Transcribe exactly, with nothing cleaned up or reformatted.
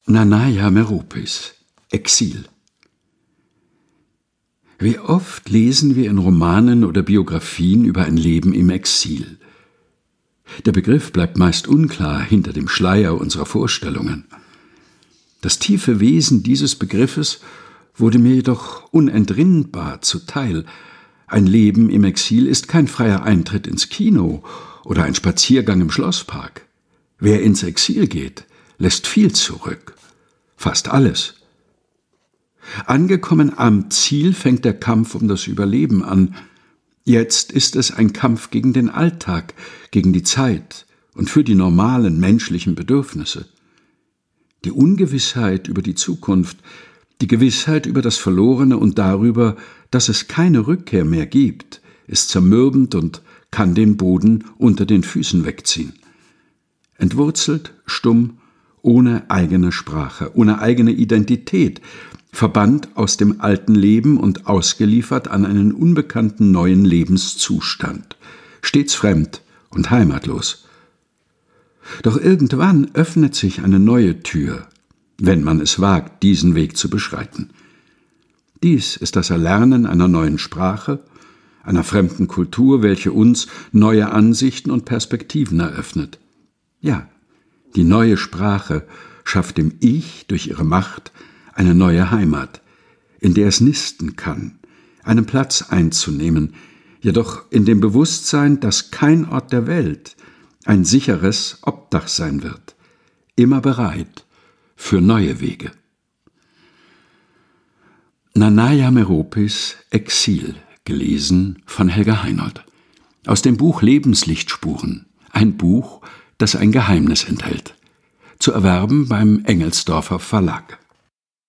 Nanaia Meropis, Exil. Wie oft lesen wir in Romanen oder Biografien über ein Leben im Exil. Der Begriff bleibt meist unklar hinter dem Schleier unserer Vorstellungen. Das tiefe Wesen dieses Begriffes wurde mir jedoch unentrinnbar zuteil. Ein Leben im Exil ist kein freier Eintritt ins Kino oder ein Spaziergang im Schlosspark. Wer ins Exil geht, lässt viel zurück. Fast alles. Angekommen am Ziel fängt der Kampf um das Überleben an. Jetzt ist es ein Kampf gegen den Alltag, gegen die Zeit und für die normalen menschlichen Bedürfnisse. Die Ungewissheit über die Zukunft, die Gewissheit über das Verlorene und darüber, dass es keine Rückkehr mehr gibt, ist zermürbend und kann den Boden unter den Füßen wegziehen. Entwurzelt, stumm, ohne eigene Sprache, ohne eigene Identität, verbannt aus dem alten Leben und ausgeliefert an einen unbekannten neuen Lebenszustand, stets fremd und heimatlos. Doch irgendwann öffnet sich eine neue Tür, wenn man es wagt, diesen Weg zu beschreiten. Dies ist das Erlernen einer neuen Sprache, einer fremden Kultur, welche uns neue Ansichten und Perspektiven eröffnet. Ja, die neue Sprache schafft dem Ich durch ihre Macht eine neue Heimat, in der es nisten kann, einen Platz einzunehmen, jedoch in dem Bewusstsein, dass kein Ort der Welt ein sicheres Obdach sein wird, immer bereit für neue Wege. Nanaia Meropis, Exil, gelesen von Helga Heinold. Aus dem Buch Lebenslichtspuren, ein Buch, das ein Geheimnis enthält. Zu erwerben beim Engelsdorfer Verlag.